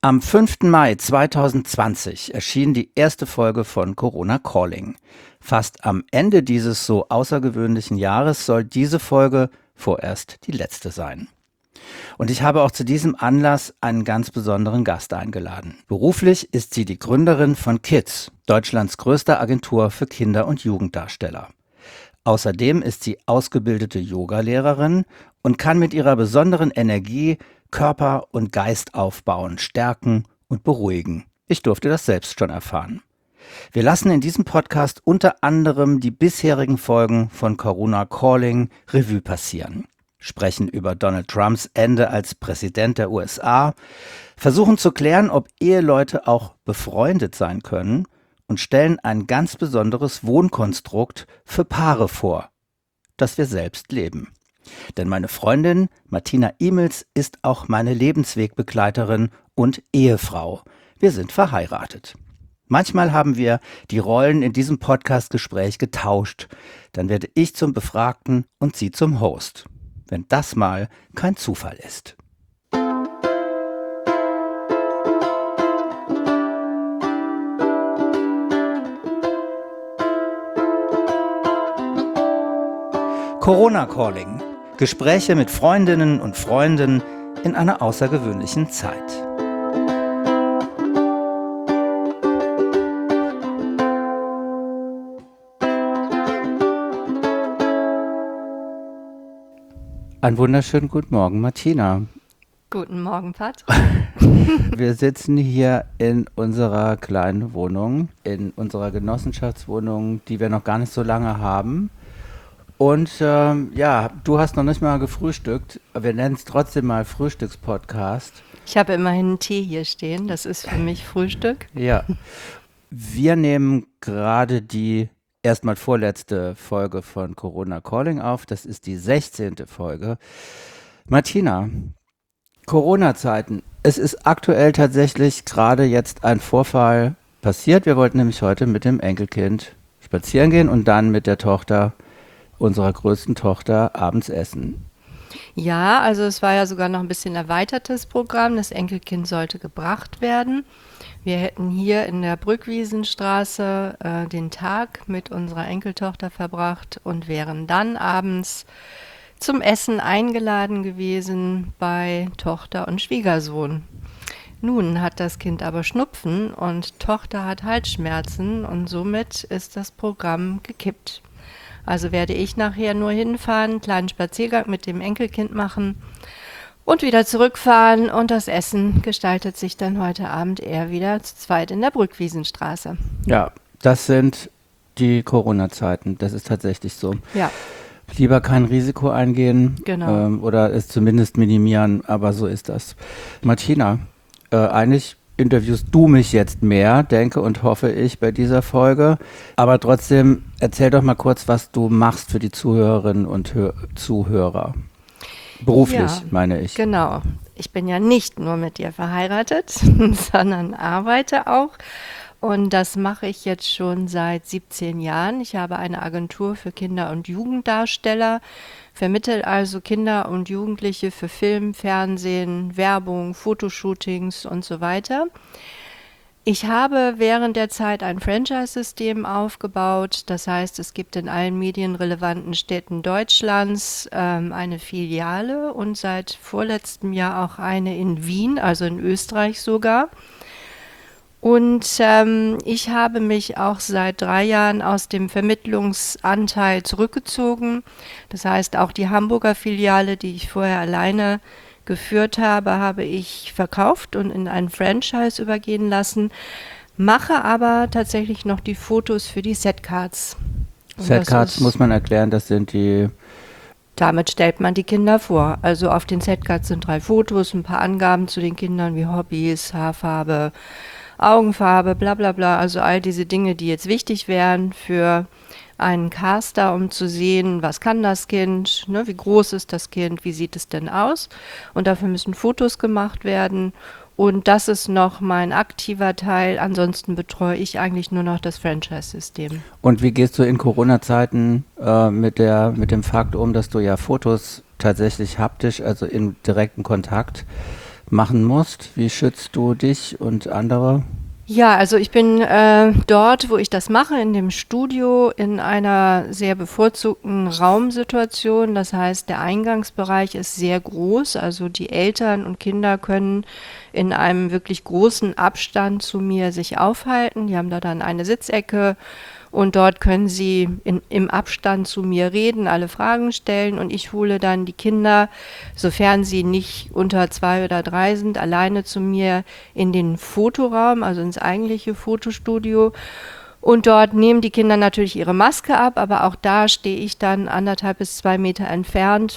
Am 5. Mai 2020 erschien die erste Folge von Corona Calling. Fast am Ende dieses so außergewöhnlichen Jahres soll diese Folge vorerst die letzte sein. Und ich habe auch zu diesem Anlass einen ganz besonderen Gast eingeladen. Beruflich ist sie die Gründerin von KIDS, Deutschlands größter Agentur für Kinder- und Jugenddarsteller. Außerdem ist sie ausgebildete Yogalehrerin und kann mit ihrer besonderen Energie Körper und Geist aufbauen, stärken und beruhigen. Ich durfte das selbst schon erfahren. Wir lassen in diesem Podcast unter anderem die bisherigen Folgen von Corona Calling Revue passieren, sprechen über Donald Trumps Ende als Präsident der USA, versuchen zu klären, ob Eheleute auch befreundet sein können und stellen ein ganz besonderes Wohnkonstrukt für Paare vor, das wir selbst leben. Denn meine Freundin Martina Imels ist auch meine Lebenswegbegleiterin und Ehefrau. Wir sind verheiratet. Manchmal haben wir die Rollen in diesem Podcast-Gespräch getauscht. Dann werde ich zum Befragten und sie zum Host. Wenn das mal kein Zufall ist. Corona Calling. Gespräche mit Freundinnen und Freunden in einer außergewöhnlichen Zeit. Einen wunderschönen guten Morgen, Martina. Guten Morgen, Patrick. Wir sitzen hier in unserer kleinen Wohnung, in unserer Genossenschaftswohnung, die wir noch gar nicht so lange haben. Und du hast noch nicht mal gefrühstückt. Wir nennen es trotzdem mal Frühstückspodcast. Ich habe immerhin einen Tee hier stehen. Das ist für mich Frühstück. Ja. Wir nehmen gerade die erstmal vorletzte Folge von Corona Calling auf. Das ist die 16. Folge. Martina, Corona-Zeiten. Es ist aktuell tatsächlich gerade jetzt ein Vorfall passiert. Wir wollten nämlich heute mit dem Enkelkind spazieren gehen und dann mit der Tochter, unserer größten Tochter, abends essen. Ja, also es war ja sogar noch ein bisschen erweitertes Programm. Das Enkelkind sollte gebracht werden. Wir hätten hier in der Brückwiesenstraße den Tag mit unserer Enkeltochter verbracht und wären dann abends zum Essen eingeladen gewesen bei Tochter und Schwiegersohn. Nun hat das Kind aber Schnupfen und Tochter hat Halsschmerzen und somit ist das Programm gekippt. Also werde ich nachher nur hinfahren, einen kleinen Spaziergang mit dem Enkelkind machen und wieder zurückfahren. Und das Essen gestaltet sich dann heute Abend eher wieder zu zweit in der Brückwiesenstraße. Ja, das sind die Corona-Zeiten. Das ist tatsächlich so. Ja. Lieber kein Risiko eingehen, Genau. Oder es zumindest minimieren, aber so ist das. Martina, eigentlich interviewst du mich jetzt mehr, denke und hoffe ich, bei dieser Folge. Aber trotzdem, erzähl doch mal kurz, was du machst für die Zuhörerinnen und Zuhörer. Beruflich, Ja, meine ich. Genau. Ich bin ja nicht nur mit dir verheiratet, sondern arbeite auch. Und das mache ich jetzt schon seit 17 Jahren. Ich habe eine Agentur für Kinder- und Jugenddarsteller, vermittle also Kinder und Jugendliche für Film, Fernsehen, Werbung, Fotoshootings und so weiter. Ich habe während der Zeit ein Franchise-System aufgebaut. Das heißt, es gibt in allen medienrelevanten Städten Deutschlands eine Filiale und seit vorletztem Jahr auch eine in Wien, also in Österreich sogar. Und ich habe mich auch seit 3 Jahren aus dem Vermittlungsanteil zurückgezogen. Das heißt, auch die Hamburger Filiale, die ich vorher alleine geführt habe, habe ich verkauft und in ein Franchise übergehen lassen, mache aber tatsächlich noch die Fotos für die Setcards. Setcards muss man erklären, das sind die... Damit stellt man die Kinder vor. Also auf den Setcards sind 3 Fotos, ein paar Angaben zu den Kindern wie Hobbys, Haarfarbe, Augenfarbe, bla bla bla, also all diese Dinge, die jetzt wichtig wären für einen Caster, um zu sehen, was kann das Kind, ne, wie groß ist das Kind, wie sieht es denn aus, und dafür müssen Fotos gemacht werden und das ist noch mein aktiver Teil, ansonsten betreue ich eigentlich nur noch das Franchise-System. Und wie gehst du in Corona-Zeiten mit dem Fakt um, dass du ja Fotos tatsächlich haptisch, also in direkten Kontakt machen musst. Wie schützt du dich und andere? Ja, also ich bin dort, wo ich das mache, in dem Studio, in einer sehr bevorzugten Raumsituation. Das heißt, der Eingangsbereich ist sehr groß. Also die Eltern und Kinder können in einem wirklich großen Abstand zu mir sich aufhalten. Die haben da dann eine Sitzecke und dort können sie im Abstand zu mir reden, alle Fragen stellen und ich hole dann die Kinder, sofern sie nicht unter 2 oder 3 sind, alleine zu mir in den Fotoraum, also ins eigentliche Fotostudio. Und dort nehmen die Kinder natürlich ihre Maske ab, aber auch da stehe ich dann 1,5 bis 2 Meter entfernt.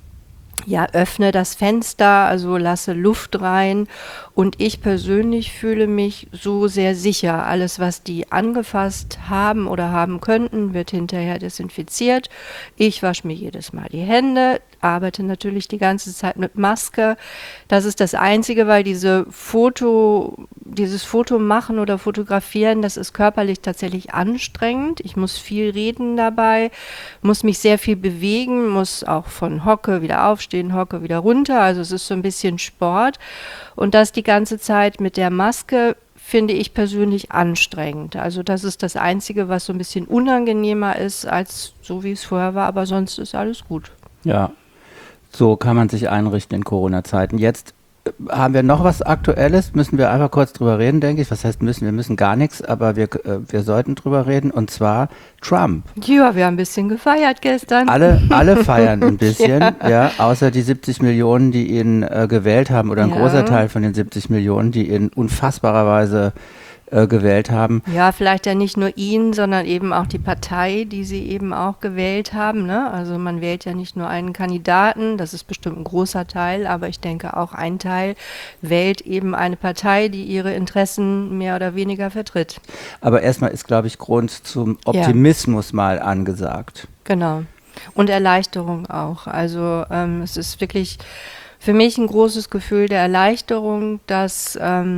Ja, öffne das Fenster, also lasse Luft rein und ich persönlich fühle mich so sehr sicher. Alles, was die angefasst haben oder haben könnten, wird hinterher desinfiziert. Ich wasche mir jedes Mal die Hände, arbeite natürlich die ganze Zeit mit Maske. Das ist das Einzige, weil dieses Foto machen oder fotografieren, das ist körperlich tatsächlich anstrengend. Ich muss viel reden dabei, muss mich sehr viel bewegen, muss auch von Hocke wieder aufstehen, Hocke wieder runter. Also es ist so ein bisschen Sport. Und das die ganze Zeit mit der Maske finde ich persönlich anstrengend. Also das ist das Einzige, was so ein bisschen unangenehmer ist, als so wie es vorher war. Aber sonst ist alles gut. Ja, so kann man sich einrichten in Corona-Zeiten. Jetzt haben wir noch was Aktuelles, müssen wir einfach kurz drüber reden, denke ich. Was heißt müssen? Wir müssen gar nichts, aber wir sollten drüber reden, und zwar Trump. Ja, wir haben ein bisschen gefeiert gestern. Alle feiern ein bisschen, ja, außer die 70 Millionen, die ihn gewählt haben, oder ein großer Teil von den 70 Millionen, die ihn unfassbarerweise gewählt haben. Ja, vielleicht ja nicht nur ihn, sondern eben auch die Partei, die sie eben auch gewählt haben, ne? Also man wählt ja nicht nur einen Kandidaten, das ist bestimmt ein großer Teil, aber ich denke auch ein Teil wählt eben eine Partei, die ihre Interessen mehr oder weniger vertritt. Aber erstmal ist, glaube ich, Grund zum Optimismus mal angesagt. Genau. Und Erleichterung auch. Also es ist wirklich für mich ein großes Gefühl der Erleichterung, dass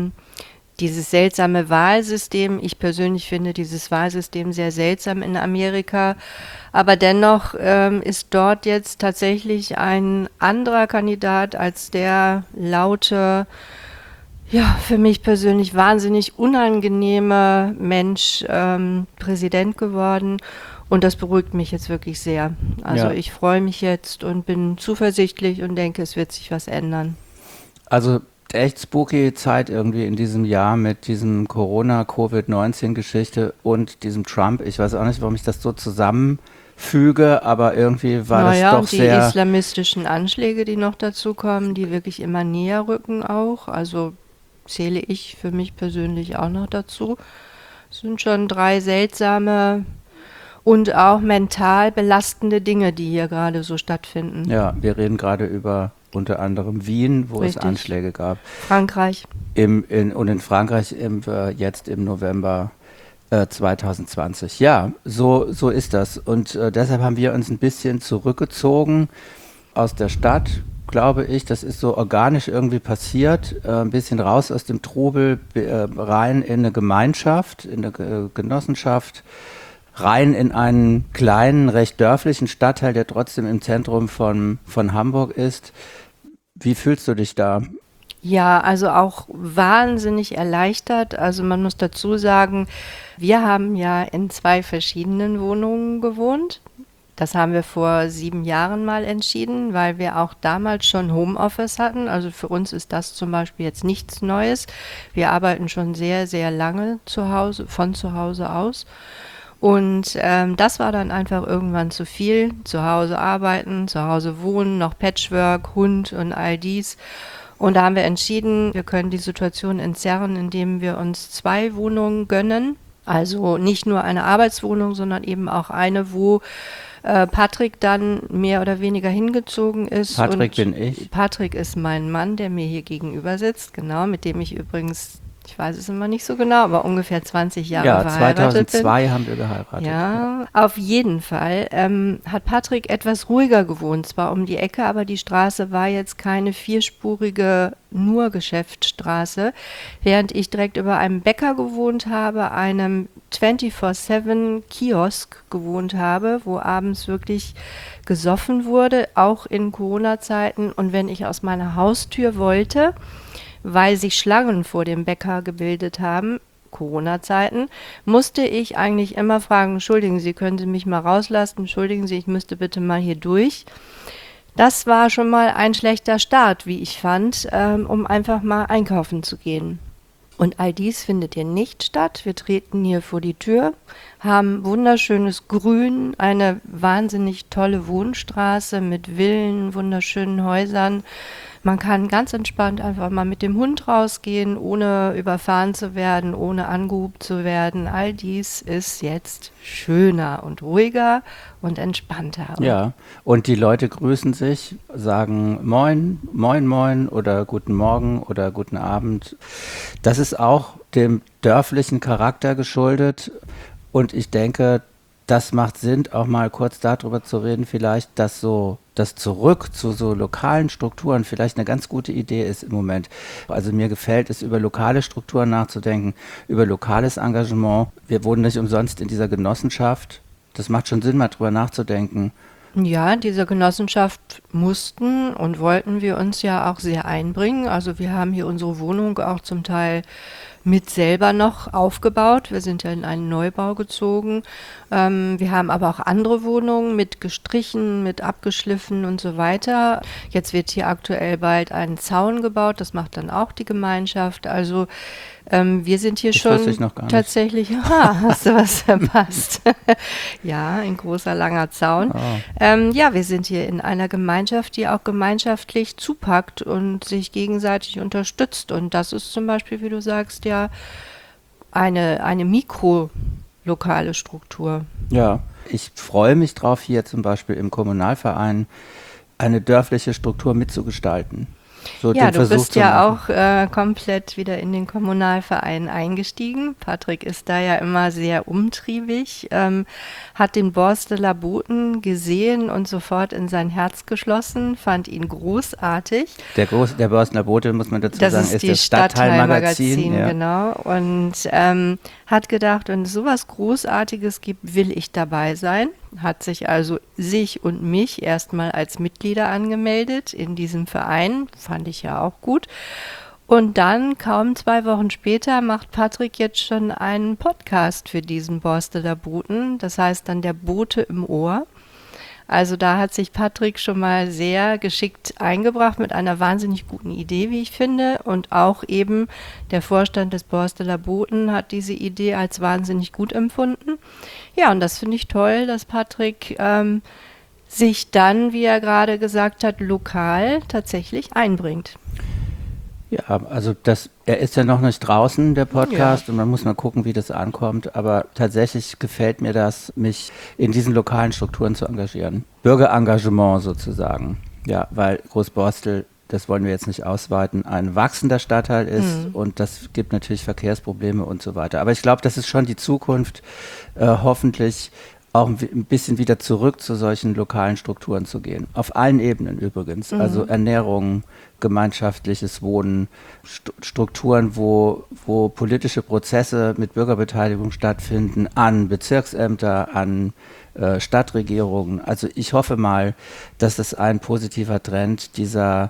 dieses seltsame Wahlsystem, ich persönlich finde dieses Wahlsystem sehr seltsam in Amerika, aber dennoch ist dort jetzt tatsächlich ein anderer Kandidat als der laute, ja, für mich persönlich wahnsinnig unangenehme Mensch Präsident geworden. Und das beruhigt mich jetzt wirklich sehr. Also ich freue mich jetzt und bin zuversichtlich und denke, es wird sich was ändern. Also echt spooky Zeit irgendwie in diesem Jahr mit diesem Corona-Covid-19-Geschichte und diesem Trump. Ich weiß auch nicht, warum ich das so zusammenfüge, aber irgendwie war das doch sehr... die islamistischen Anschläge, die noch dazu kommen, die wirklich immer näher rücken auch. Also zähle ich für mich persönlich auch noch dazu. Es sind schon 3 seltsame und auch mental belastende Dinge, die hier gerade so stattfinden. Ja, wir reden gerade über unter anderem Wien, wo es Anschläge gab. Frankreich. Und in Frankreich jetzt im November 2020. Ja, so ist das. Und deshalb haben wir uns ein bisschen zurückgezogen aus der Stadt, glaube ich. Das ist so organisch irgendwie passiert. Ein bisschen raus aus dem Trubel, rein in eine Gemeinschaft, in eine Genossenschaft, rein in einen kleinen, recht dörflichen Stadtteil, der trotzdem im Zentrum von Hamburg ist. Wie fühlst du dich da? Ja, also auch wahnsinnig erleichtert. Also man muss dazu sagen, wir haben ja in 2 verschiedenen Wohnungen gewohnt. Das haben wir vor 7 Jahren mal entschieden, weil wir auch damals schon Homeoffice hatten. Also für uns ist das zum Beispiel jetzt nichts Neues. Wir arbeiten schon sehr, sehr lange von zu Hause aus. Und das war dann einfach irgendwann zu viel. Zu Hause arbeiten, zu Hause wohnen, noch Patchwork, Hund und all dies. Und da haben wir entschieden, wir können die Situation entzerren, indem wir uns 2 Wohnungen gönnen. Also nicht nur eine Arbeitswohnung, sondern eben auch eine, wo Patrick dann mehr oder weniger hingezogen ist. Patrick bin ich. Patrick ist mein Mann, der mir hier gegenüber sitzt, genau, mit dem ich übrigens... Ich weiß es immer nicht so genau, aber ungefähr 20 Jahre verheiratet 2002 bin. haben wir geheiratet. Ja, auf jeden Fall hat Patrick etwas ruhiger gewohnt, zwar um die Ecke, aber die Straße war jetzt keine 4-spurige nur Geschäftsstraße, während ich direkt über einem Bäcker gewohnt habe, einem 24/7 Kiosk gewohnt habe, wo abends wirklich gesoffen wurde, auch in Corona-Zeiten. Und wenn ich aus meiner Haustür wollte, weil sich Schlangen vor dem Bäcker gebildet haben, Corona-Zeiten, musste ich eigentlich immer fragen, entschuldigen Sie, können Sie mich mal rauslassen, entschuldigen Sie, ich müsste bitte mal hier durch. Das war schon mal ein schlechter Start, wie ich fand, um einfach mal einkaufen zu gehen. Und all dies findet hier nicht statt. Wir treten hier vor die Tür, haben wunderschönes Grün, eine wahnsinnig tolle Wohnstraße mit Villen, wunderschönen Häusern. Man kann ganz entspannt einfach mal mit dem Hund rausgehen, ohne überfahren zu werden, ohne angehupt zu werden. All dies ist jetzt schöner und ruhiger und entspannter. Ja, und die Leute grüßen sich, sagen Moin, Moin, Moin oder Guten Morgen oder Guten Abend. Das ist auch dem dörflichen Charakter geschuldet und ich denke, das macht Sinn, auch mal kurz darüber zu reden, vielleicht, dass so das Zurück zu so lokalen Strukturen vielleicht eine ganz gute Idee ist im Moment. Also mir gefällt es, über lokale Strukturen nachzudenken, über lokales Engagement. Wir wohnen nicht umsonst in dieser Genossenschaft. Das macht schon Sinn, mal drüber nachzudenken. Ja, diese Genossenschaft mussten und wollten wir uns ja auch sehr einbringen. Also wir haben hier unsere Wohnung auch zum Teil mit selber noch aufgebaut. Wir sind ja in einen Neubau gezogen. Wir haben aber auch andere Wohnungen mit gestrichen, mit abgeschliffen und so weiter. Jetzt wird hier aktuell bald ein Zaun gebaut. Das macht dann auch die Gemeinschaft. Also wir sind hier Das schon wusste ich noch gar nicht. tatsächlich, hast du was verpasst? Ja, ein großer, langer Zaun. Oh. Ja, wir sind hier in einer Gemeinschaft, die auch gemeinschaftlich zupackt und sich gegenseitig unterstützt. Und das ist zum Beispiel, wie du sagst, ja eine mikrolokale Struktur. Ja, ich freue mich drauf, hier zum Beispiel im Kommunalverein eine dörfliche Struktur mitzugestalten. So Ja, den du Versuch bist zu ja machen. auch komplett wieder in den Kommunalverein eingestiegen. Patrick ist da ja immer sehr umtriebig, hat den Borsteler Boten gesehen und sofort in sein Herz geschlossen, fand ihn großartig. Der Börsener Bote, muss man dazu Das sagen, ist ist die das Stadtteilmagazin. Ja. genau. Und hat gedacht, wenn es sowas Großartiges gibt, will ich dabei sein. Hat sich also sich und mich erstmal als Mitglieder angemeldet in diesem Verein. Fand ich ja auch gut. Und dann, kaum 2 Wochen später, macht Patrick jetzt schon einen Podcast für diesen Borsteler Boten. Das heißt dann der Bote im Ohr. Also da hat sich Patrick schon mal sehr geschickt eingebracht mit einer wahnsinnig guten Idee, wie ich finde. Und auch eben der Vorstand des Borsteler Boten hat diese Idee als wahnsinnig gut empfunden. Ja, und das finde ich toll, dass Patrick sich dann, wie er gerade gesagt hat, lokal tatsächlich einbringt. Ja, also er ist ja noch nicht draußen, der Podcast, und man muss mal gucken, wie das ankommt. Aber tatsächlich gefällt mir das, mich in diesen lokalen Strukturen zu engagieren. Bürgerengagement sozusagen. Ja, weil Großborstel, das wollen wir jetzt nicht ausweiten, ein wachsender Stadtteil ist und das gibt natürlich Verkehrsprobleme und so weiter. Aber ich glaube, das ist schon die Zukunft, hoffentlich auch ein bisschen wieder zurück zu solchen lokalen Strukturen zu gehen. Auf allen Ebenen übrigens. Also Ernährung, gemeinschaftliches Wohnen, Strukturen, wo politische Prozesse mit Bürgerbeteiligung stattfinden, an Bezirksämter, an Stadtregierungen. Also ich hoffe mal, dass das ein positiver Trend dieser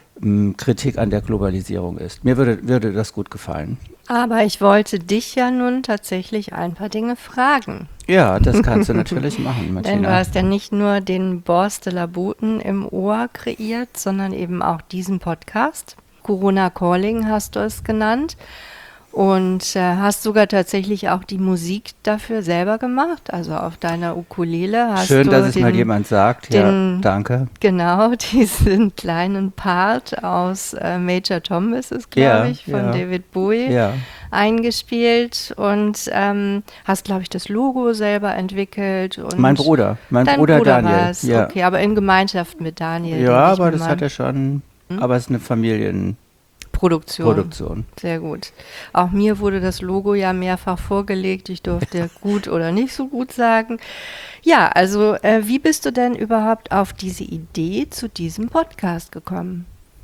Kritik an der Globalisierung ist. Mir würde das gut gefallen. Aber ich wollte dich ja nun tatsächlich ein paar Dinge fragen. Ja, das kannst du natürlich machen, Martina. Denn du hast ja nicht nur den Borsteler Boten im Ohr kreiert, sondern eben auch diesen Podcast. Corona Calling hast du es genannt. Und hast sogar tatsächlich auch die Musik dafür selber gemacht, also auf deiner Ukulele hast Schön, du dass es mal jemand sagt. Ja, danke. Genau, diesen kleinen Part aus Major Tom ist es, glaube ich, von David Bowie eingespielt und hast, glaube ich, das Logo selber entwickelt. Und mein Bruder Daniel. War's. Ja. Okay, aber in Gemeinschaft mit Daniel. Ja, aber das hat er schon, aber es ist eine Produktion. Sehr gut. Auch mir wurde das Logo ja mehrfach vorgelegt. Ich durfte gut oder nicht so gut sagen. Ja, also wie bist du denn überhaupt auf diese Idee zu diesem Podcast gekommen?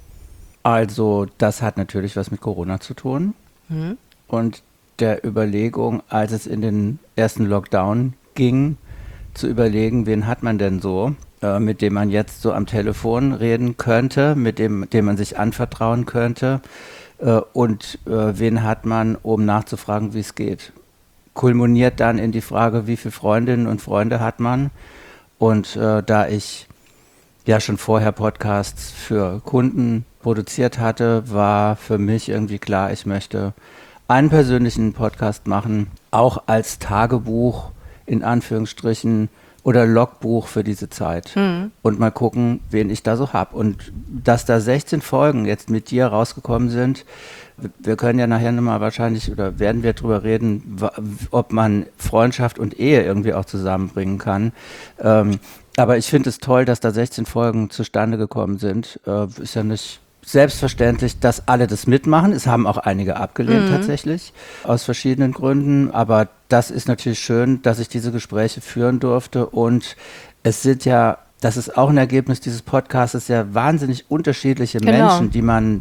Also das hat natürlich was mit Corona zu tun. Und der Überlegung, als es in den ersten Lockdown ging, zu überlegen, wen hat man denn so, mit dem man jetzt so am Telefon reden könnte, dem man sich anvertrauen könnte, und wen hat man, um nachzufragen, wie es geht. Kulminiert dann in die Frage, wie viele Freundinnen und Freunde hat man. Und da ich ja schon vorher Podcasts für Kunden produziert hatte, war für mich irgendwie klar, ich möchte einen persönlichen Podcast machen, auch als Tagebuch in Anführungsstrichen oder Logbuch für diese Zeit und mal gucken, wen ich da so habe. Und dass da 16 Folgen jetzt mit dir rausgekommen sind, wir können ja nachher nochmal wahrscheinlich oder werden wir drüber reden, ob man Freundschaft und Ehe irgendwie auch zusammenbringen kann. Aber ich finde es toll, dass da 16 Folgen zustande gekommen sind. Ist ja nicht selbstverständlich, dass alle das mitmachen. Es haben auch einige abgelehnt tatsächlich, aus verschiedenen Gründen. Aber das ist natürlich schön, dass ich diese Gespräche führen durfte. Und es sind ja, das ist auch ein Ergebnis dieses Podcasts, ja wahnsinnig unterschiedliche Menschen, die man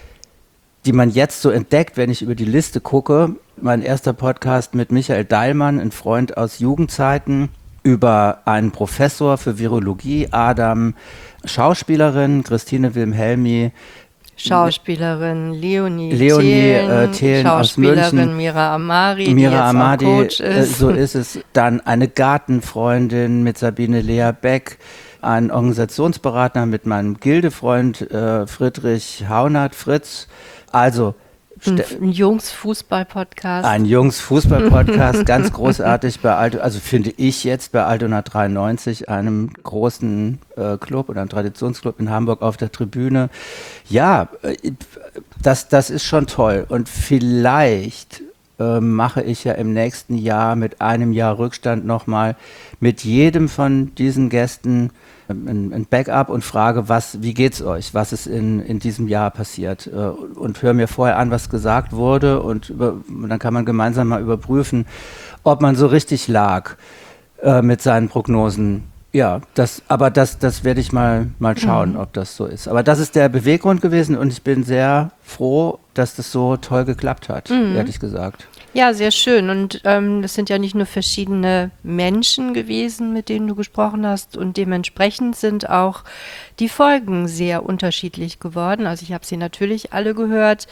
jetzt so entdeckt, wenn ich über die Liste gucke. Mein erster Podcast mit Michael Deilmann, ein Freund aus Jugendzeiten, über einen Professor für Virologie, Adam, Schauspielerin Christine Wilhelmi, Schauspielerin Leonie Thelen aus München, Schauspielerin Mira Amadi, die Mira jetzt Amadi, auch Coach ist. So ist es. Dann eine Gartenfreundin mit Sabine Lea Beck, ein Organisationsberater mit meinem Gildefreund Friedrich Haunert, Fritz. Also Ein Jungs-Fußball-Podcast. Ein Jungs-Fußball-Podcast, ganz großartig bei also finde ich jetzt bei Altona 93, einem großen Club oder einem Traditionsclub in Hamburg auf der Tribüne. Ja, das ist schon toll. Und vielleicht mache ich ja im nächsten Jahr mit einem Jahr Rückstand nochmal mit jedem von diesen Gästen ein Backup und frage, wie geht's euch? Was ist in diesem Jahr passiert? Und höre mir vorher an, was gesagt wurde und dann kann man gemeinsam mal überprüfen, ob man so richtig lag mit seinen Prognosen. Ja, das werde ich mal schauen, ob das so ist. Aber das ist der Beweggrund gewesen und ich bin sehr froh, dass das so toll geklappt hat, ehrlich gesagt. Ja, sehr schön. Und das sind ja nicht nur verschiedene Menschen gewesen, mit denen du gesprochen hast. Und dementsprechend sind auch die Folgen sehr unterschiedlich geworden. Also ich habe sie natürlich alle gehört.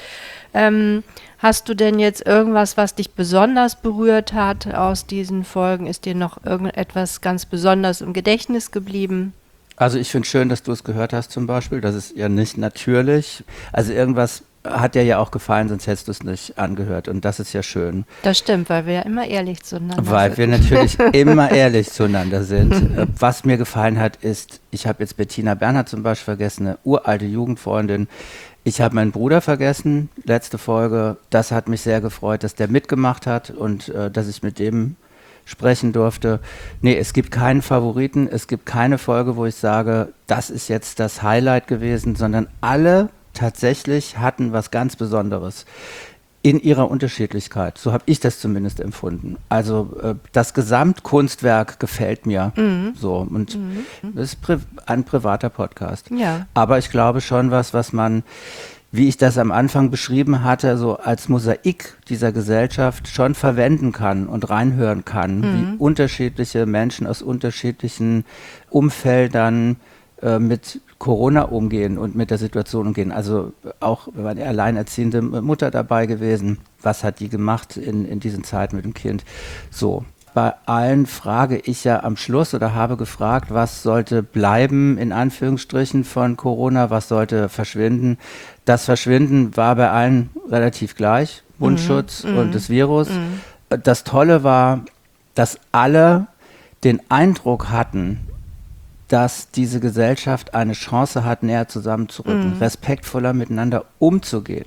Hast du denn jetzt irgendwas, was dich besonders berührt hat aus diesen Folgen? Ist dir noch irgendetwas ganz besonders im Gedächtnis geblieben? Also ich finde schön, dass du es gehört hast zum Beispiel. Das ist ja nicht natürlich. Also irgendwas hat dir ja auch gefallen, sonst hättest du es nicht angehört. Und das ist ja schön. Das stimmt, weil wir ja immer ehrlich zueinander sind. Weil wir natürlich immer ehrlich zueinander sind. Was mir gefallen hat, ist, ich habe jetzt Bettina Bernhard zum Beispiel vergessen, eine uralte Jugendfreundin. Ich habe meinen Bruder vergessen, letzte Folge. Das hat mich sehr gefreut, dass der mitgemacht hat und dass ich mit dem sprechen durfte. Nee, es gibt keinen Favoriten. Es gibt keine Folge, wo ich sage, das ist jetzt das Highlight gewesen, sondern alle tatsächlich hatten was ganz Besonderes in ihrer Unterschiedlichkeit. So habe ich das zumindest empfunden. Also das Gesamtkunstwerk gefällt mir so und es ist ein privater Podcast. Ja. Aber ich glaube schon was man, wie ich das am Anfang beschrieben hatte, so als Mosaik dieser Gesellschaft schon verwenden kann und reinhören kann, wie unterschiedliche Menschen aus unterschiedlichen Umfeldern mit Corona umgehen und mit der Situation umgehen. Also auch eine alleinerziehende Mutter dabei gewesen. Was hat die gemacht in diesen Zeiten mit dem Kind? So. Bei allen frage ich ja am Schluss oder habe gefragt, was sollte bleiben, in Anführungsstrichen, von Corona, was sollte verschwinden. Das Verschwinden war bei allen relativ gleich, Mundschutz und das Virus. Das Tolle war, dass alle den Eindruck hatten, dass diese Gesellschaft eine Chance hat, näher zusammenzurücken, respektvoller miteinander umzugehen.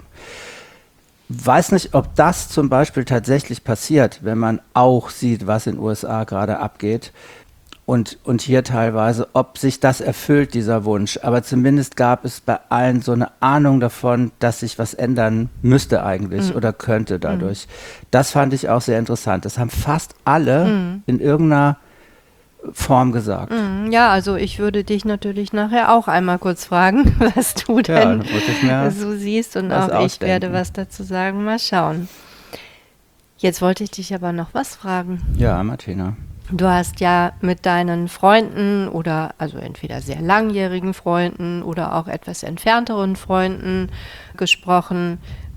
Weiß nicht, ob das zum Beispiel tatsächlich passiert, wenn man auch sieht, was in den USA gerade abgeht und hier teilweise, ob sich das erfüllt, dieser Wunsch. Aber zumindest gab es bei allen so eine Ahnung davon, dass sich was ändern müsste eigentlich oder könnte dadurch. Das fand ich auch sehr interessant. Das haben fast alle in irgendeiner Form gesagt. Ja, also ich würde dich natürlich nachher auch einmal kurz fragen, was du denn so siehst und auch ich werde was dazu sagen. Mal schauen. Jetzt wollte ich dich aber noch was fragen. Ja, Martina. Du hast ja mit deinen Freunden oder also entweder sehr langjährigen Freunden oder auch etwas entfernteren Freunden gesprochen.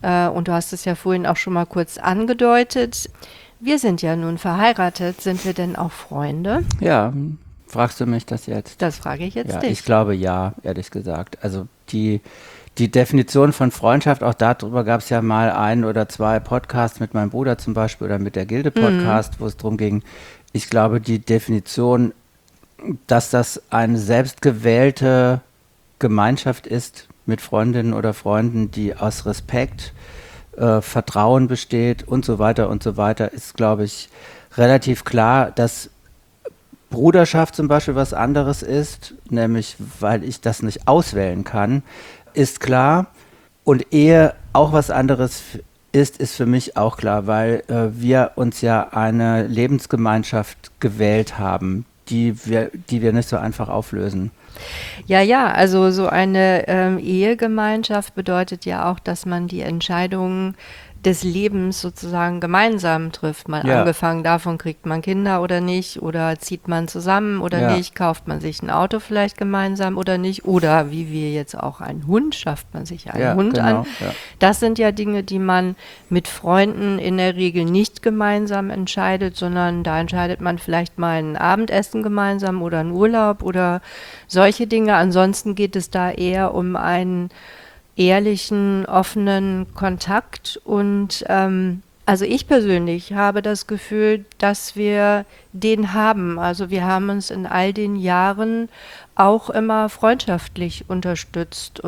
Und du hast es ja vorhin auch schon mal kurz angedeutet. Wir sind ja nun verheiratet. Sind wir denn auch Freunde? Ja, fragst du mich das jetzt? Das frage ich jetzt Ja, dich. ich glaube ja, ehrlich gesagt. Also die Definition von Freundschaft, auch darüber gab es ja mal 1 oder 2 Podcasts mit meinem Bruder zum Beispiel oder mit der Gilde-Podcast, wo es darum ging. Ich glaube, die Definition, dass das eine selbstgewählte Gemeinschaft ist mit Freundinnen oder Freunden, die aus Respekt, Vertrauen besteht und so weiter, ist, glaube ich, relativ klar, dass Bruderschaft zum Beispiel was anderes ist, nämlich weil ich das nicht auswählen kann, ist klar. Und Ehe auch was anderes ist für mich auch klar, weil wir uns ja eine Lebensgemeinschaft gewählt haben, die wir nicht so einfach auflösen. Ja, also so eine Ehegemeinschaft bedeutet ja auch, dass man die Entscheidungen des Lebens sozusagen gemeinsam trifft. Mal Ja. angefangen davon, kriegt man Kinder oder nicht, oder zieht man zusammen oder Ja. nicht, kauft man sich ein Auto vielleicht gemeinsam oder nicht, oder wie wir jetzt auch einen Hund, schafft man sich einen Ja, Hund genau, an. ja. Das sind ja Dinge, die man mit Freunden in der Regel nicht gemeinsam entscheidet, sondern da entscheidet man vielleicht mal ein Abendessen gemeinsam oder einen Urlaub oder solche Dinge. Ansonsten geht es da eher um einen ehrlichen, offenen Kontakt. Und also ich persönlich habe das Gefühl, dass wir den haben. Also wir haben uns in all den Jahren auch immer freundschaftlich unterstützt.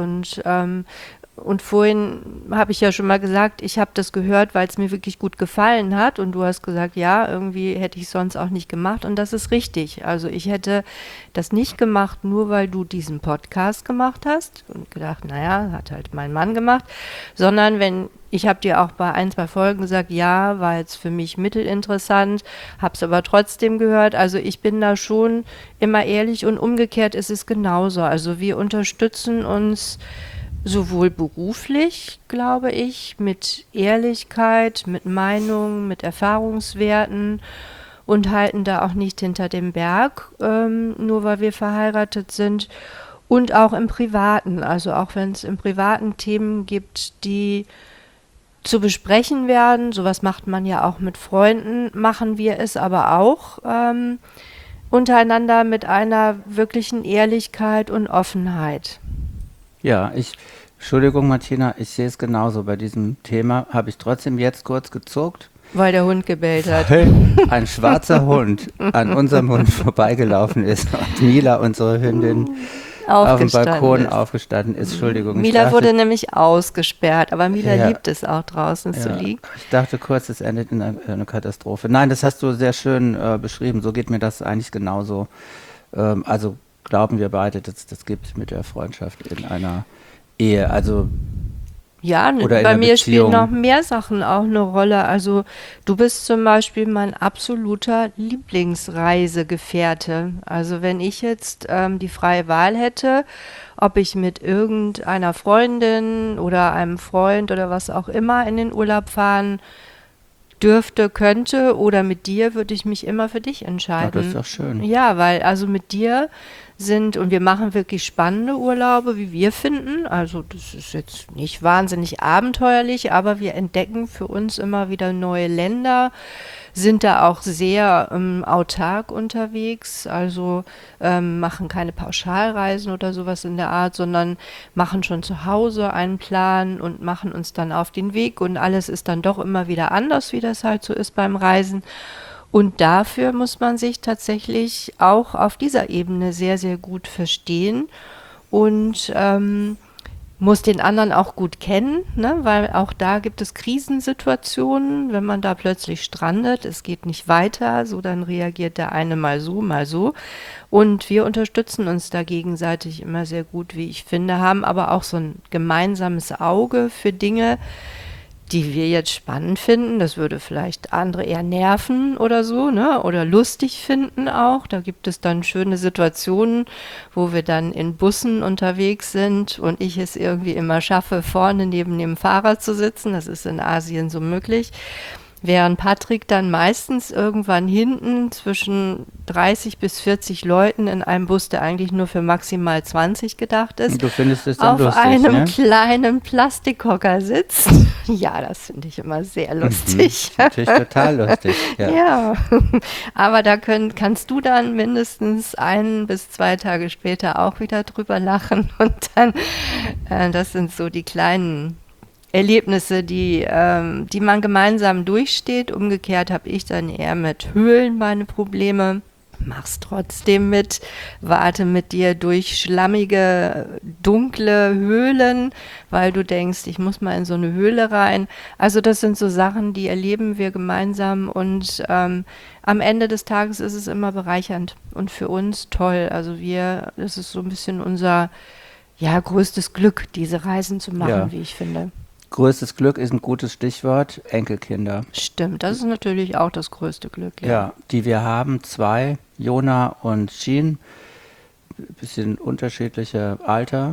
Und vorhin habe ich ja schon mal gesagt, ich habe das gehört, weil es mir wirklich gut gefallen hat. Und du hast gesagt, ja, irgendwie hätte ich es sonst auch nicht gemacht. Und das ist richtig. Also ich hätte das nicht gemacht, nur weil du diesen Podcast gemacht hast. Und gedacht, naja, hat halt mein Mann gemacht. Sondern ich habe dir auch bei 1, 2 Folgen gesagt, ja, war jetzt für mich mittelinteressant, habe es aber trotzdem gehört. Also ich bin da schon immer ehrlich und umgekehrt ist es genauso. Also wir unterstützen uns sowohl beruflich, glaube ich, mit Ehrlichkeit, mit Meinung, mit Erfahrungswerten und halten da auch nicht hinter dem Berg, nur weil wir verheiratet sind. Und auch im Privaten, also auch wenn es im Privaten Themen gibt, die zu besprechen werden, sowas macht man ja auch mit Freunden, machen wir es aber auch untereinander mit einer wirklichen Ehrlichkeit und Offenheit. Ja, Entschuldigung, Martina, ich sehe es genauso. Bei diesem Thema habe ich trotzdem jetzt kurz gezuckt, Weil der Hund gebellt hat. weil ein schwarzer Hund an unserem Hund vorbeigelaufen ist und Mila, unsere Hündin, auf dem Balkon ist. aufgestanden ist. Entschuldigung. ich Mila dachte- wurde nämlich ausgesperrt, aber Mila Ja. liebt es auch draußen zu Ja, liegen. ich dachte kurz, es endet in einer Katastrophe. Nein, das hast du sehr schön beschrieben. So geht mir das eigentlich genauso. Also glauben wir beide, das gibt mit der Freundschaft in einer Ehe. Also Ja, Oder in bei einer mir Beziehung. spielen noch mehr Sachen auch eine Rolle. Also du bist zum Beispiel mein absoluter Lieblingsreisegefährte. Also wenn ich jetzt die freie Wahl hätte, ob ich mit irgendeiner Freundin oder einem Freund oder was auch immer in den Urlaub fahren dürfte, könnte oder mit dir, würde ich mich immer für dich entscheiden. das ist doch schön. Ja, weil also mit dir und wir machen wirklich spannende Urlaube, wie wir finden. Also das ist jetzt nicht wahnsinnig abenteuerlich, aber wir entdecken für uns immer wieder neue Länder, sind da auch sehr autark unterwegs, also machen keine Pauschalreisen oder sowas in der Art, sondern machen schon zu Hause einen Plan und machen uns dann auf den Weg und alles ist dann doch immer wieder anders, wie das halt so ist beim Reisen. Und dafür muss man sich tatsächlich auch auf dieser Ebene sehr, sehr gut verstehen und muss den anderen auch gut kennen, ne? Weil auch da gibt es Krisensituationen, wenn man da plötzlich strandet, es geht nicht weiter, so dann reagiert der eine mal so, mal so. Und wir unterstützen uns da gegenseitig immer sehr gut, wie ich finde, haben aber auch so ein gemeinsames Auge für Dinge, die wir jetzt spannend finden. Das würde vielleicht andere eher nerven oder so, ne? Oder lustig finden auch. Da gibt es dann schöne Situationen, wo wir dann in Bussen unterwegs sind und ich es irgendwie immer schaffe, vorne neben dem Fahrer zu sitzen. Das ist in Asien so möglich. während Patrick dann meistens irgendwann hinten zwischen 30 bis 40 Leuten in einem Bus, der eigentlich nur für maximal 20 gedacht ist, Du findest es dann auf lustig, einem ne? kleinen Plastikhocker sitzt. Ja, das finde ich immer sehr lustig. Natürlich total lustig. Ja. Ja, aber da kannst du dann mindestens 1 bis 2 Tage später auch wieder drüber lachen und dann, das sind so die kleinen Erlebnisse, die man gemeinsam durchsteht. Umgekehrt habe ich dann eher mit Höhlen meine Probleme. Mach's trotzdem mit, warte mit dir durch schlammige, dunkle Höhlen, weil du denkst, ich muss mal in so eine Höhle rein. Also das sind so Sachen, die erleben wir gemeinsam und am Ende des Tages ist es immer bereichernd und für uns toll. Also das ist so ein bisschen unser größtes Glück, diese Reisen zu machen, Ja. wie ich finde. Größtes Glück ist ein gutes Stichwort, Enkelkinder. Stimmt, das ist natürlich auch das größte Glück, Ja, die wir haben, 2, Jona und Jean, bisschen unterschiedlicher Alter.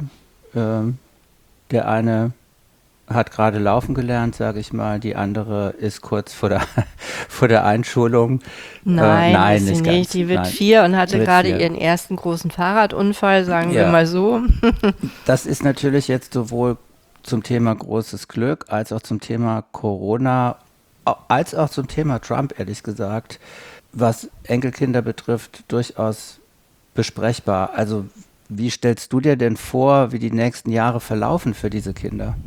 Der eine hat gerade laufen gelernt, sage ich mal, die andere ist kurz vor der, vor der Einschulung. Nein, ist sie nicht nicht. ganz. Die wird Nein. 4 und hatte Wird gerade 4. ihren ersten großen Fahrradunfall, sagen wir Ja. mal so. Das ist natürlich jetzt sowohl zum Thema großes Glück, als auch zum Thema Corona, als auch zum Thema Trump, ehrlich gesagt, was Enkelkinder betrifft, durchaus besprechbar. Also wie stellst du dir denn vor, wie die nächsten Jahre verlaufen für diese Kinder?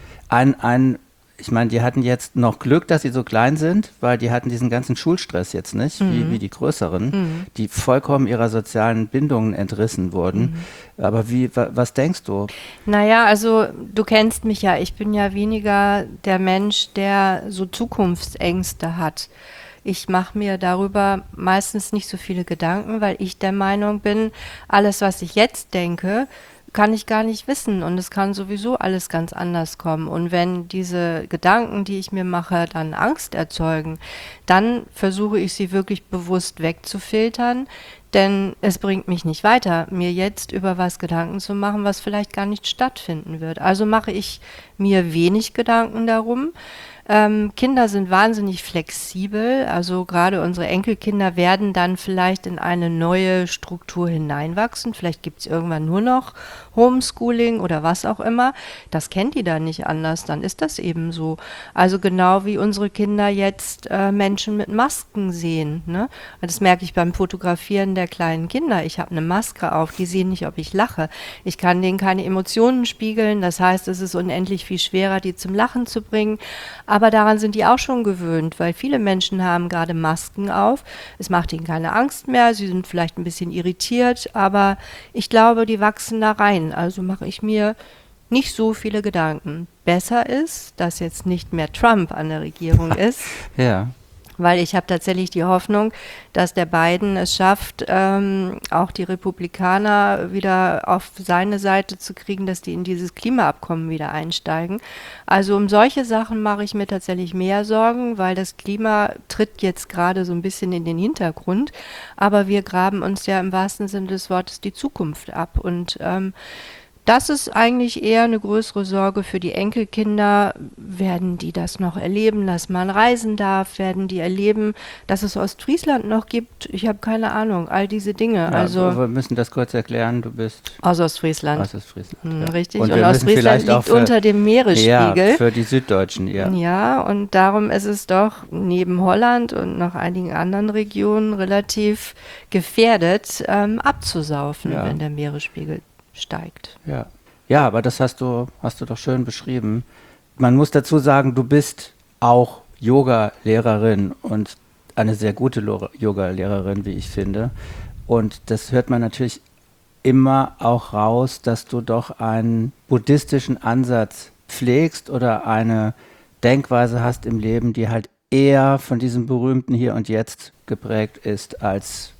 Ich meine, die hatten jetzt noch Glück, dass sie so klein sind, weil die hatten diesen ganzen Schulstress jetzt nicht, wie die Größeren, die vollkommen ihrer sozialen Bindungen entrissen wurden. Aber was denkst du? Naja, also du kennst mich ja. Ich bin ja weniger der Mensch, der so Zukunftsängste hat. Ich mache mir darüber meistens nicht so viele Gedanken, weil ich der Meinung bin, alles, was ich jetzt denke, kann ich gar nicht wissen und es kann sowieso alles ganz anders kommen. Und wenn diese Gedanken, die ich mir mache, dann Angst erzeugen, dann versuche ich sie wirklich bewusst wegzufiltern, denn es bringt mich nicht weiter, mir jetzt über was Gedanken zu machen, was vielleicht gar nicht stattfinden wird. Also mache ich mir wenig Gedanken darum. Kinder sind wahnsinnig flexibel, also gerade unsere Enkelkinder werden dann vielleicht in eine neue Struktur hineinwachsen. Vielleicht gibt es irgendwann nur noch Homeschooling oder was auch immer. Das kennt die dann nicht anders, dann ist das eben so. Also genau wie unsere Kinder jetzt Menschen mit Masken sehen. Ne? Und das merke ich beim Fotografieren der kleinen Kinder. Ich habe eine Maske auf, die sehen nicht, ob ich lache. Ich kann denen keine Emotionen spiegeln, das heißt, es ist unendlich viel schwerer, die zum Lachen zu bringen. Aber daran sind die auch schon gewöhnt, weil viele Menschen haben gerade Masken auf. Es macht ihnen keine Angst mehr, sie sind vielleicht ein bisschen irritiert, aber ich glaube, die wachsen da rein. Also mache ich mir nicht so viele Gedanken. Besser ist, dass jetzt nicht mehr Trump an der Regierung ist. Ja. Weil ich habe tatsächlich die Hoffnung, dass der Biden es schafft, auch die Republikaner wieder auf seine Seite zu kriegen, dass die in dieses Klimaabkommen wieder einsteigen. Also um solche Sachen mache ich mir tatsächlich mehr Sorgen, weil das Klima tritt jetzt gerade so ein bisschen in den Hintergrund. Aber wir graben uns ja im wahrsten Sinne des Wortes die Zukunft ab. Und das ist eigentlich eher eine größere Sorge für die Enkelkinder. Werden die das noch erleben, dass man reisen darf? Werden die erleben, dass es Ostfriesland noch gibt? Ich habe keine Ahnung, all diese Dinge. Ja, Also wir müssen das kurz erklären. Du bist aus Ostfriesland. aus Ostfriesland. Ja. Richtig. Und Und wir müssen Ostfriesland vielleicht auch liegt unter dem Meeresspiegel. Ja, für die Süddeutschen, ja. Ja, und darum ist es doch neben Holland und noch einigen anderen Regionen relativ gefährdet, abzusaufen, Ja. wenn der Meeresspiegel steigt. Ja. Ja, aber das hast du doch schön beschrieben. Man muss dazu sagen, du bist auch Yoga-Lehrerin und eine sehr gute Yoga-Lehrerin, wie ich finde. Und das hört man natürlich immer auch raus, dass du doch einen buddhistischen Ansatz pflegst oder eine Denkweise hast im Leben, die halt eher von diesem berühmten Hier und Jetzt geprägt ist, als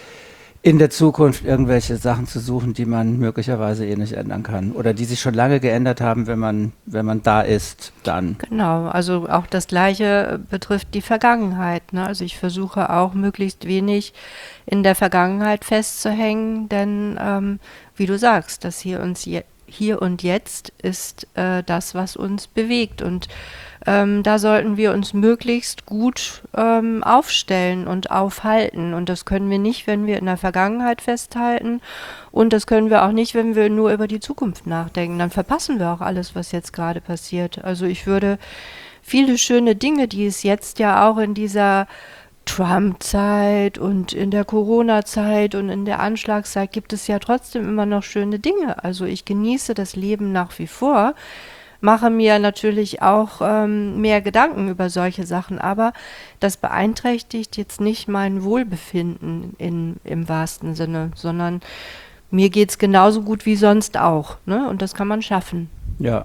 in der Zukunft irgendwelche Sachen zu suchen, die man möglicherweise eh nicht ändern kann oder die sich schon lange geändert haben, wenn man da ist, dann. Genau, also auch das Gleiche betrifft die Vergangenheit. Ne? Also ich versuche auch möglichst wenig in der Vergangenheit festzuhängen, denn wie du sagst, das Hier und Jetzt ist das, was uns bewegt und Da sollten wir uns möglichst gut aufstellen und aufhalten. Und das können wir nicht, wenn wir in der Vergangenheit festhalten. Und das können wir auch nicht, wenn wir nur über die Zukunft nachdenken. Dann verpassen wir auch alles, was jetzt gerade passiert. Also ich würde viele schöne Dinge, die es jetzt ja auch in dieser Trump-Zeit und in der Corona-Zeit und in der Anschlagszeit gibt es ja trotzdem immer noch schöne Dinge. Also ich genieße das Leben nach wie vor, mache mir natürlich auch mehr Gedanken über solche Sachen, aber das beeinträchtigt jetzt nicht mein Wohlbefinden im wahrsten Sinne, sondern mir geht es genauso gut wie sonst auch, ne? Und das kann man schaffen. Ja.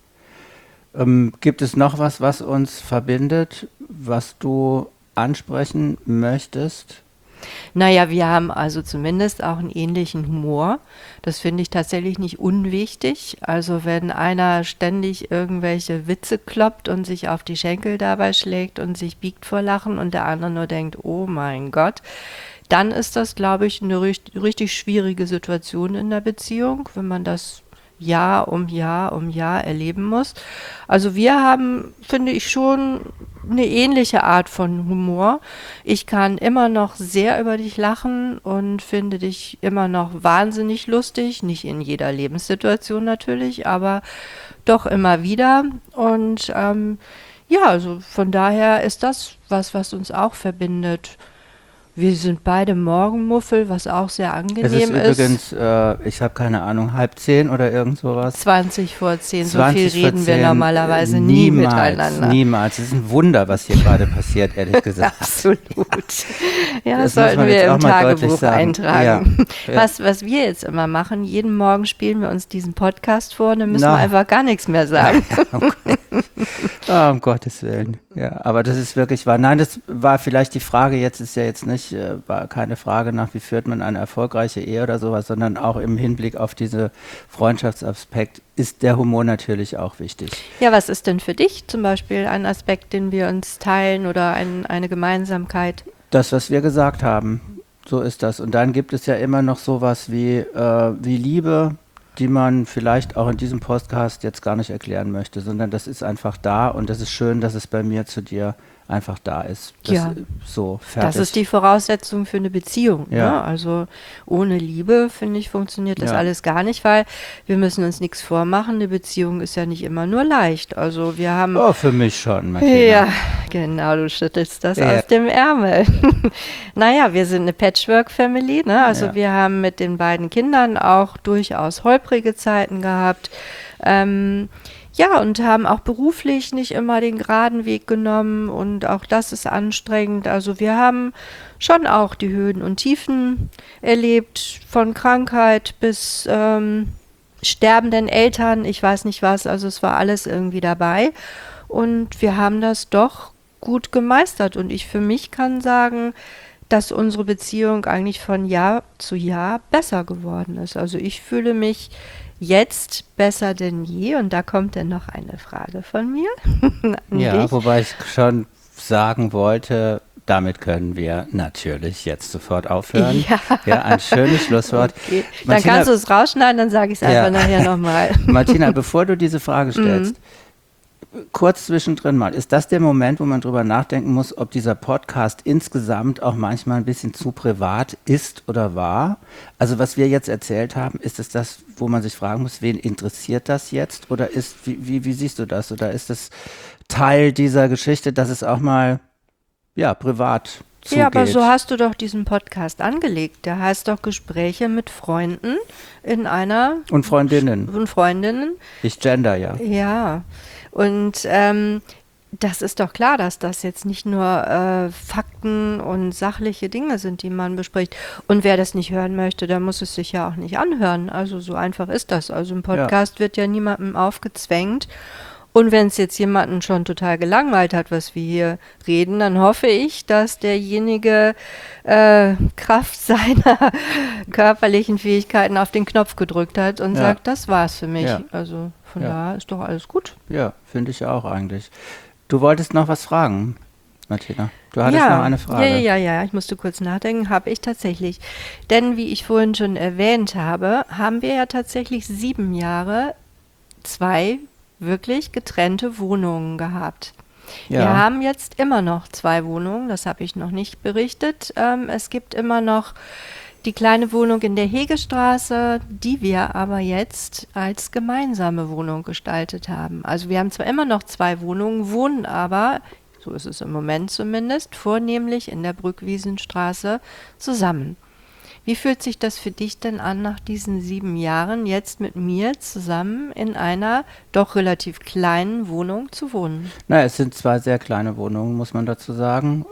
Gibt es noch was uns verbindet, was du ansprechen möchtest? Naja, wir haben also zumindest auch einen ähnlichen Humor. Das finde ich tatsächlich nicht unwichtig. Also wenn einer ständig irgendwelche Witze kloppt und sich auf die Schenkel dabei schlägt und sich biegt vor Lachen und der andere nur denkt, oh mein Gott, dann ist das, glaube ich, eine richtig schwierige Situation in der Beziehung, wenn man das Jahr um Jahr erleben muss. Also wir haben, finde ich, schon eine ähnliche Art von Humor. Ich kann immer noch sehr über dich lachen und finde dich immer noch wahnsinnig lustig. Nicht in jeder Lebenssituation natürlich, aber doch immer wieder. Und ja, also von daher ist das was uns auch verbindet. Wir sind beide Morgenmuffel, was auch sehr angenehm ist. Es ist übrigens, ich habe keine Ahnung, 9:30 oder irgend sowas. 20 vor 10, so 20 viel vor reden wir 10, normalerweise nie niemals, miteinander. Niemals. Es ist ein Wunder, was hier gerade passiert, ehrlich gesagt. Absolut. Ja, das Das muss sollten man wir jetzt auch im mal deutlich Tagebuch sagen. eintragen. Ja. Was wir jetzt immer machen, jeden Morgen spielen wir uns diesen Podcast vor, dann müssen Na. wir einfach gar nichts mehr sagen. Um Gottes Willen. Ja, aber das ist wirklich wahr. Nein, das war vielleicht die Frage, jetzt ist ja jetzt nicht, war keine Frage nach, wie führt man eine erfolgreiche Ehe oder sowas, sondern auch im Hinblick auf diese Freundschaftsaspekt ist der Humor natürlich auch wichtig. Ja, was ist denn für dich zum Beispiel ein Aspekt, den wir uns teilen oder eine Gemeinsamkeit? Das, was wir gesagt haben, so ist das. Und dann gibt es ja immer noch sowas wie Liebe, die man vielleicht auch in diesem Podcast jetzt gar nicht erklären möchte, sondern das ist einfach da und das ist schön, dass es bei mir zu dir einfach da ist. Das, Ja. So, fertig. Das ist die Voraussetzung für eine Beziehung. Ja. Ne? Also ohne Liebe, finde ich, funktioniert das Ja. alles gar nicht, weil wir müssen uns nichts vormachen. Eine Beziehung ist ja nicht immer nur leicht. Also wir haben... Oh, für mich schon, Martina. Ja, genau, du schüttelst das Ja. aus dem Ärmel. Naja, wir sind eine Patchwork-Family, ne? Also Ja. wir haben mit den beiden Kindern auch durchaus holprige Zeiten gehabt. Ja, und haben auch beruflich nicht immer den geraden Weg genommen und auch das ist anstrengend. Also wir haben schon auch die Höhen und Tiefen erlebt, von Krankheit bis sterbenden Eltern, ich weiß nicht was, also es war alles irgendwie dabei. Und wir haben das doch gut gemeistert. Und ich für mich kann sagen, dass unsere Beziehung eigentlich von Jahr zu Jahr besser geworden ist. Also ich fühle mich jetzt besser denn je. Und da kommt dann noch eine Frage von mir an Ja, dich. wobei ich schon sagen wollte, damit können wir natürlich jetzt sofort aufhören. Ja. Ein schönes Schlusswort. Okay. Dann kannst du es rausschneiden, dann sage ich es einfach nachher nochmal. Martina, bevor du diese Frage stellst, kurz zwischendrin mal, ist das der Moment, wo man drüber nachdenken muss, ob dieser Podcast insgesamt auch manchmal ein bisschen zu privat ist oder war? Also was wir jetzt erzählt haben, ist es das, wo man sich fragen muss, wen interessiert das jetzt? Oder wie siehst du das? Oder ist es Teil dieser Geschichte, dass es auch mal privat zugeht? Ja, aber so hast du doch diesen Podcast angelegt. Der heißt doch Gespräche mit Freunden in einer Und Freundinnen. und Freundinnen. Ich gender, ja. Ja, und das ist doch klar, dass das jetzt nicht nur Fakten und sachliche Dinge sind, die man bespricht. Und wer das nicht hören möchte, der muss es sich ja auch nicht anhören. Also so einfach ist das. Also ein Podcast wird ja niemandem aufgezwängt. Und wenn es jetzt jemanden schon total gelangweilt hat, was wir hier reden, dann hoffe ich, dass derjenige Kraft seiner körperlichen Fähigkeiten auf den Knopf gedrückt hat und sagt, das war's für mich. Ja. Also von daher ist doch alles gut. Ja, finde ich auch eigentlich. Du wolltest noch was fragen, Martina. Du hattest noch eine Frage. Ja, ich musste kurz nachdenken, habe ich tatsächlich. Denn wie ich vorhin schon erwähnt habe, haben wir ja tatsächlich 7 Jahre 2 wirklich getrennte Wohnungen gehabt. Ja. Wir haben jetzt immer noch 2 Wohnungen, das habe ich noch nicht berichtet. Es gibt immer noch die kleine Wohnung in der Hegestraße, die wir aber jetzt als gemeinsame Wohnung gestaltet haben. Also wir haben zwar immer noch 2 Wohnungen, wohnen aber, so ist es im Moment zumindest, vornehmlich in der Brückwiesenstraße zusammen. Wie fühlt sich das für dich denn an, nach diesen 7 Jahren jetzt mit mir zusammen in einer doch relativ kleinen Wohnung zu wohnen? Na, es sind 2 sehr kleine Wohnungen, muss man dazu sagen,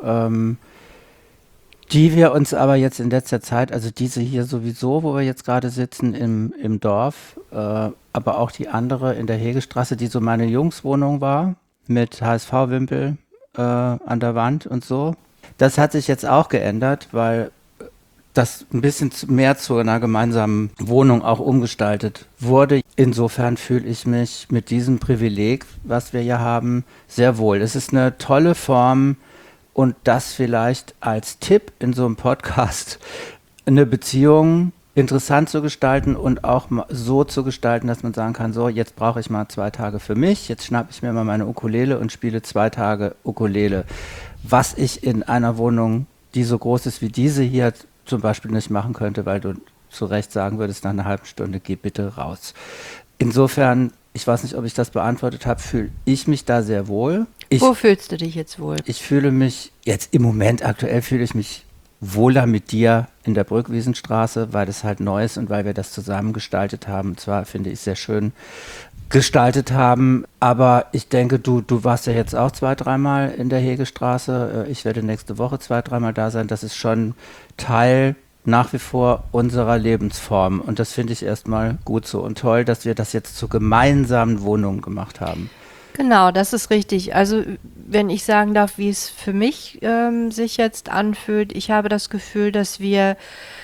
die wir uns aber jetzt in letzter Zeit, also diese hier sowieso, wo wir jetzt gerade sitzen im Dorf, aber auch die andere in der Hegestraße, die so meine Jungswohnung war, mit HSV-Wimpel an der Wand und so. Das hat sich jetzt auch geändert, weil das ein bisschen mehr zu einer gemeinsamen Wohnung auch umgestaltet wurde. Insofern fühle ich mich mit diesem Privileg, was wir hier haben, sehr wohl. Es ist eine tolle Form und das vielleicht als Tipp in so einem Podcast, eine Beziehung interessant zu gestalten und auch so zu gestalten, dass man sagen kann, so, jetzt brauche ich mal 2 Tage für mich, jetzt schnappe ich mir mal meine Ukulele und spiele 2 Tage Ukulele. Was ich in einer Wohnung, die so groß ist wie diese hier, zum Beispiel nicht machen könnte, weil du zu Recht sagen würdest, nach einer halben Stunde, geh bitte raus. Insofern, ich weiß nicht, ob ich das beantwortet habe, fühle ich mich da sehr wohl. Wo fühlst du dich jetzt wohl? Ich fühle mich, jetzt im Moment aktuell fühle ich mich wohler mit dir in der Brückwiesenstraße, weil das halt neu ist und weil wir das zusammen gestaltet haben. Und zwar finde ich sehr schön gestaltet haben. Aber ich denke, du warst ja jetzt auch 2, 3 Mal in der Hegestraße. Ich werde nächste Woche 2, 3 Mal da sein. Das ist schon Teil nach wie vor unserer Lebensform. Und das finde ich erstmal gut so und toll, dass wir das jetzt zu gemeinsamen Wohnungen gemacht haben. Genau, das ist richtig. Also wenn ich sagen darf, wie es für mich sich jetzt anfühlt, ich habe das Gefühl, dass wir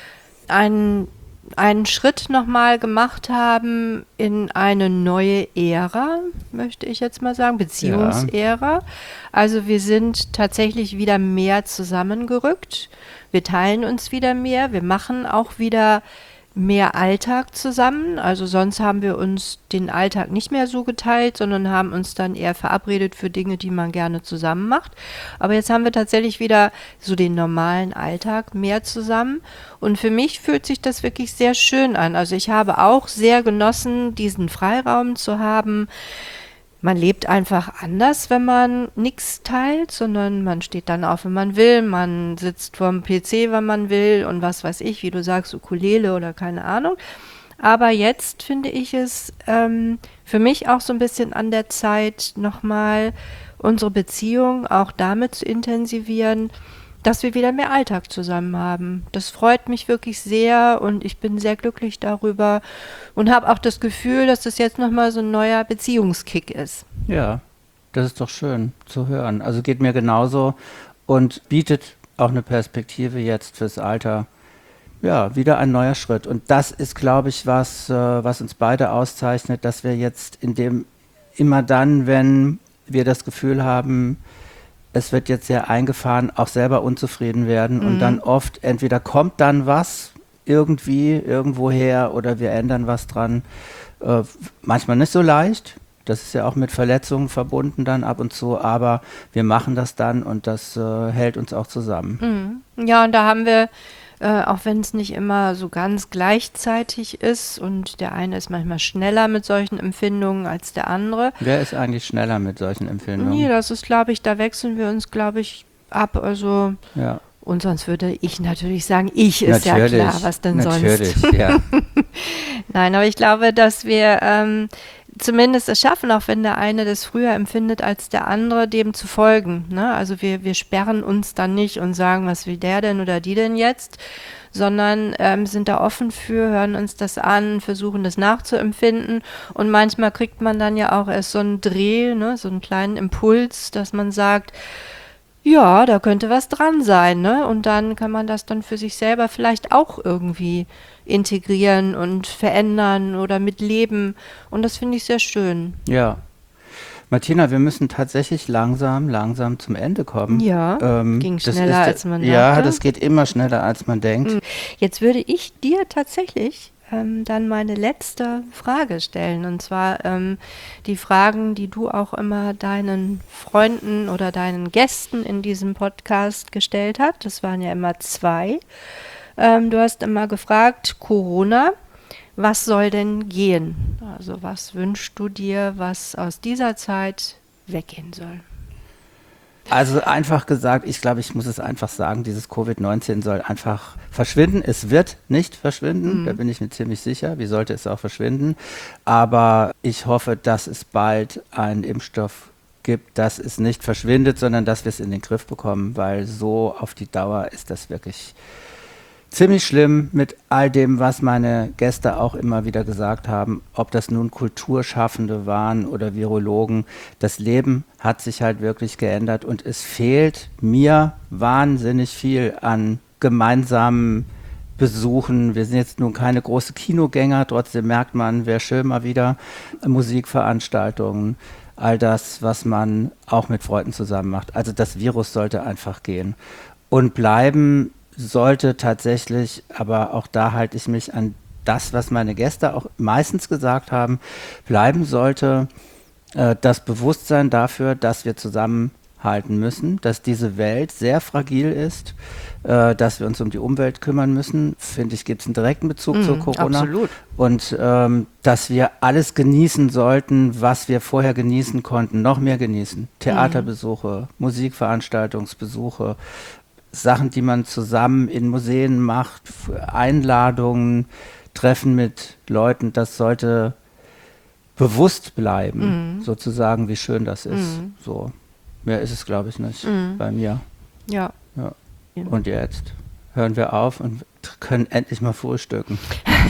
einen Schritt nochmal gemacht haben in eine neue Ära, möchte ich jetzt mal sagen, Beziehungsära. Also wir sind tatsächlich wieder mehr zusammengerückt. Wir teilen uns wieder mehr. Wir machen auch wieder mehr Alltag zusammen. Also sonst haben wir uns den Alltag nicht mehr so geteilt, sondern haben uns dann eher verabredet für Dinge, die man gerne zusammen macht. Aber jetzt haben wir tatsächlich wieder so den normalen Alltag mehr zusammen. Und für mich fühlt sich das wirklich sehr schön an. Also ich habe auch sehr genossen, diesen Freiraum zu haben. Man lebt einfach anders, wenn man nichts teilt, sondern man steht dann auf, wenn man will, man sitzt vorm PC, wenn man will und was weiß ich, wie du sagst, Ukulele oder keine Ahnung. Aber jetzt finde ich es für mich auch so ein bisschen an der Zeit, nochmal unsere Beziehung auch damit zu intensivieren, dass wir wieder mehr Alltag zusammen haben. Das freut mich wirklich sehr und ich bin sehr glücklich darüber und habe auch das Gefühl, dass das jetzt nochmal so ein neuer Beziehungskick ist. Ja, das ist doch schön zu hören. Also geht mir genauso und bietet auch eine Perspektive jetzt fürs Alter. Ja, wieder ein neuer Schritt. Und das ist, glaube ich, was uns beide auszeichnet, dass wir jetzt immer dann, wenn wir das Gefühl haben, es wird jetzt sehr eingefahren, auch selber unzufrieden werden und dann oft entweder kommt dann was irgendwie irgendwoher oder wir ändern was dran. Manchmal nicht so leicht. Das ist ja auch mit Verletzungen verbunden dann ab und zu, aber wir machen das dann und das hält uns auch zusammen. Ja, und da haben wir, auch wenn es nicht immer so ganz gleichzeitig ist und der eine ist manchmal schneller mit solchen Empfindungen als der andere. Wer ist eigentlich schneller mit solchen Empfindungen? Nee, das ist, glaube ich, da wechseln wir uns, glaube ich, ab. Also, Ja, und sonst würde ich natürlich sagen, ist ja klar, was denn sonst? Natürlich, ja. Nein, aber ich glaube, dass wir zumindest es schaffen, auch wenn der eine das früher empfindet als der andere, dem zu folgen. Ne? Also wir sperren uns dann nicht und sagen, was will der denn oder die denn jetzt, sondern sind da offen für, hören uns das an, versuchen das nachzuempfinden und manchmal kriegt man dann ja auch erst so einen Dreh, ne? So einen kleinen Impuls, dass man sagt, ja, da könnte was dran sein, ne? Und dann kann man das dann für sich selber vielleicht auch irgendwie integrieren und verändern oder mitleben. Und das finde ich sehr schön. Ja. Martina, wir müssen tatsächlich langsam zum Ende kommen. Ja, ging das schneller, ist als man dachte. Ja, das geht immer schneller, als man denkt. Jetzt würde ich dir tatsächlich dann meine letzte Frage stellen. Und zwar die Fragen, die du auch immer deinen Freunden oder deinen Gästen in diesem Podcast gestellt hast. Das waren ja immer 2. Du hast immer gefragt, Corona, was soll denn gehen? Also was wünschst du dir, was aus dieser Zeit weggehen soll? Also einfach gesagt, ich glaube, ich muss es einfach sagen, dieses Covid-19 soll einfach verschwinden. Es wird nicht verschwinden, da bin ich mir ziemlich sicher. Wie sollte es auch verschwinden? Aber ich hoffe, dass es bald einen Impfstoff gibt, dass es nicht verschwindet, sondern dass wir es in den Griff bekommen, weil so auf die Dauer ist das wirklich ziemlich schlimm mit all dem, was meine Gäste auch immer wieder gesagt haben, ob das nun Kulturschaffende waren oder Virologen. Das Leben hat sich halt wirklich geändert und es fehlt mir wahnsinnig viel an gemeinsamen Besuchen. Wir sind jetzt nun keine große Kinogänger, trotzdem merkt man, wäre schön mal wieder Musikveranstaltungen, all das, was man auch mit Freunden zusammen macht. Also das Virus sollte einfach gehen und bleiben sollte tatsächlich, aber auch da halte ich mich an das, was meine Gäste auch meistens gesagt haben, bleiben sollte das Bewusstsein dafür, dass wir zusammenhalten müssen, dass diese Welt sehr fragil ist, dass wir uns um die Umwelt kümmern müssen. Finde ich, gibt es einen direkten Bezug zu Corona. Absolut. Und dass wir alles genießen sollten, was wir vorher genießen konnten, noch mehr genießen. Theaterbesuche, Musikveranstaltungsbesuche, Sachen, die man zusammen in Museen macht, Einladungen, Treffen mit Leuten, das sollte bewusst bleiben, sozusagen, wie schön das ist. So, mehr ist es, glaube ich, nicht bei mir. Ja. Ja. Und jetzt hören wir auf und können endlich mal frühstücken.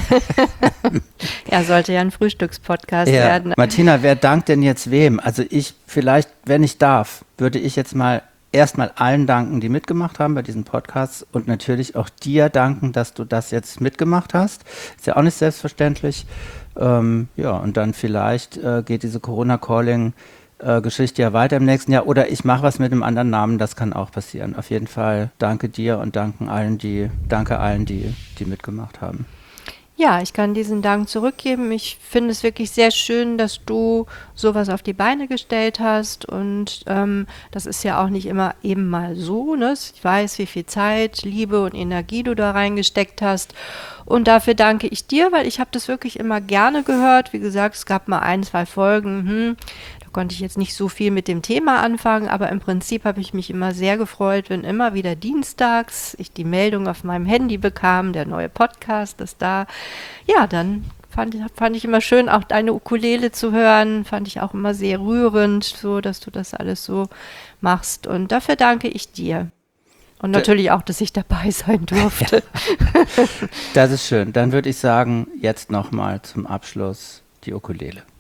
Ja, sollte ja ein Frühstückspodcast werden. Martina, wer dankt denn jetzt wem? Also ich vielleicht, wenn ich darf, würde ich jetzt mal erstmal allen danken, die mitgemacht haben bei diesen Podcasts und natürlich auch dir danken, dass du das jetzt mitgemacht hast. Ist ja auch nicht selbstverständlich. Und dann vielleicht geht diese Corona-Calling-Geschichte ja weiter im nächsten Jahr oder ich mache was mit einem anderen Namen, das kann auch passieren. Auf jeden Fall danke dir und danke allen, die mitgemacht haben. Ja, ich kann diesen Dank zurückgeben. Ich finde es wirklich sehr schön, dass du sowas auf die Beine gestellt hast und das ist ja auch nicht immer eben mal so, ne? Ich weiß, wie viel Zeit, Liebe und Energie du da reingesteckt hast und dafür danke ich dir, weil ich habe das wirklich immer gerne gehört. Wie gesagt, es gab mal 1, 2 Folgen, da konnte ich jetzt nicht so viel mit dem Thema anfangen, aber im Prinzip habe ich mich immer sehr gefreut, wenn immer wieder dienstags ich die Meldung auf meinem Handy bekam, der neue Podcast ist da. Ja, dann fand ich immer schön, auch deine Ukulele zu hören, fand ich auch immer sehr rührend, so, dass du das alles so machst und dafür danke ich dir. Und natürlich auch, dass ich dabei sein durfte. Das ist schön. Dann würde ich sagen, jetzt nochmal zum Abschluss die Ukulele.